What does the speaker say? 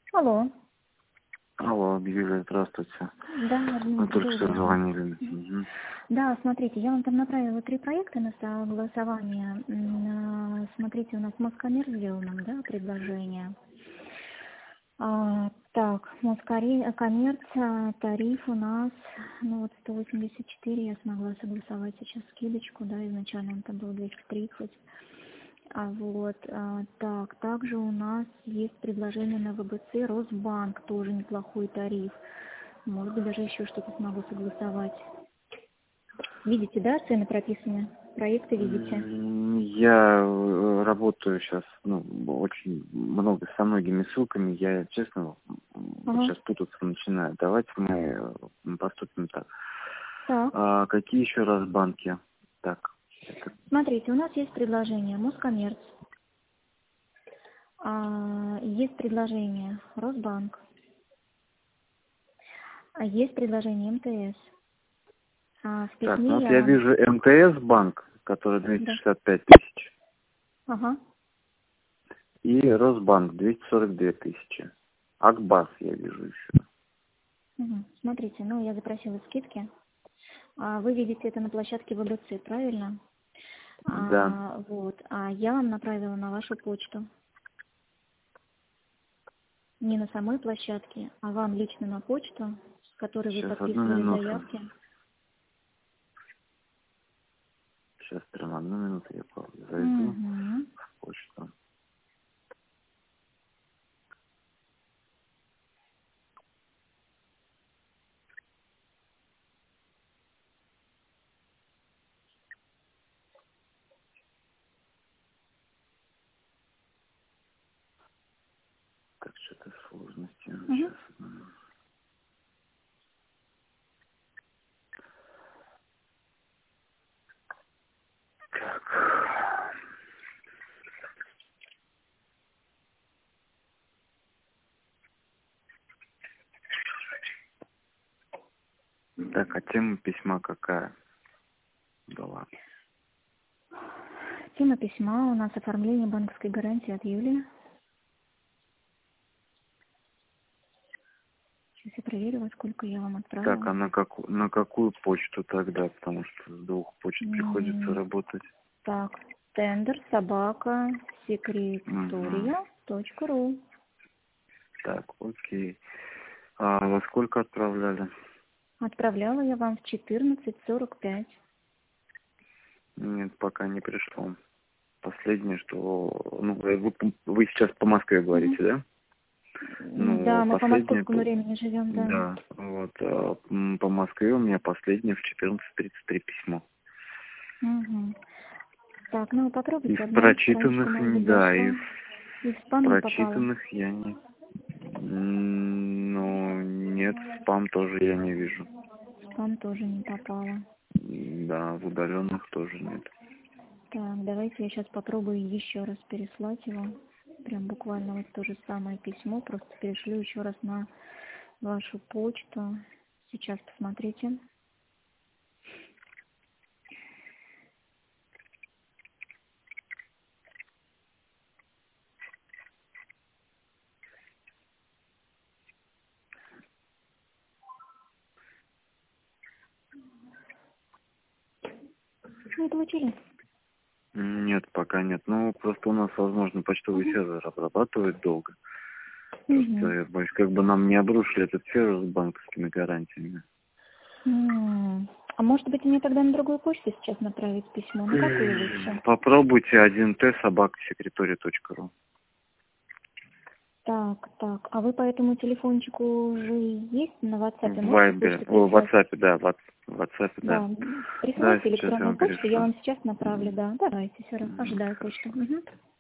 Алло. Алло, Юлия, здравствуйте. Да, Вы только что добрый. звонили. Мгм. Да, смотрите, я вам там направила 3 проекта на согласование. Смотрите, у нас Москомер сделано, да, предложение. Так, Москомерц, тариф у нас, ну вот 184, я смогла согласовать сейчас скидочку, да, изначально он там был 230. Так, также у нас есть предложение на ВБЦ, Росбанк, тоже неплохой тариф. Может быть, даже еще что-то смогу согласовать. Видите, да, цены прописаны? Проекты видите? Я работаю сейчас, очень много со многими ссылками. Я, честно, Ага. сейчас путаться начинаю. Давайте мы поступим так. Так, А какие еще раз банки? Так, смотрите, у нас есть предложение Москомерц, есть предложение Росбанк, есть предложение МТС. В так, ну письме вот я я вам... вижу МТС банк, который Да. 265 тысяч, Ага. и Росбанк 242 тысячи. Акбас я вижу еще. Угу. Смотрите, ну я запросила скидки. Вы видите это на площадке ВБЦ, правильно? Да. А я вам направила на вашу почту. Не на самой площадке, а вам лично на почту, с которой вы Сейчас, одну подписывали минуту. заявки. Сейчас прям одну минуту я зайду Угу. в почту. Так, что-то сложности. Угу. Сейчас. Так, а тема письма какая была? Тема письма у нас оформление банковской гарантии от Юлии. Сейчас я проверю, во сколько я вам Так, отправила. а на какую почту тогда? Потому что с двух почт приходится М, работать. Так, тендер собака Угу. секретория.ру. Так, окей. А во сколько отправляли? Отправляла я вам в 14:45. Нет, пока не пришло. Последнее, что... вы сейчас по Москве Мгм. говорите, да? Да, мы по Последнее... московскому времени живем, да. Да, вот. По Москве у меня последнее в 14:33 письмо. Угу. Так, ну Из попробуйте, одна страничка, прочитанных, может быть, да, зашла. из И в спам не попала. прочитанных я не... Ну, нет, спам тоже я не вижу. Спам тоже не попала. Да, в удаленных тоже нет. Так, давайте я сейчас попробую еще раз переслать его. Прям буквально вот то же самое письмо, просто перешлю еще раз на вашу почту. Сейчас посмотрите. Вы получили? Нет, пока нет. Ну, просто у нас, возможно, почтовый Угу. сервер обрабатывает долго. Просто Угу. я боюсь, как бы нам не обрушили этот сервер с банковскими гарантиями. А может быть, мне тогда на другую почту сейчас направить письмо? На какую лучше? Попробуйте 1Т@секретория.ру. Так. А вы по этому телефончику уже есть на WhatsApp? В Можете Вайбере, почту в прислать? WhatsApp, да, в WhatsApp, да. Да, Да, присылайте сейчас я электронную вам почту, я перешлю. вам сейчас направлю, да. Давайте, все равно, Мгм, ожидаю почту. хорошо. Угу.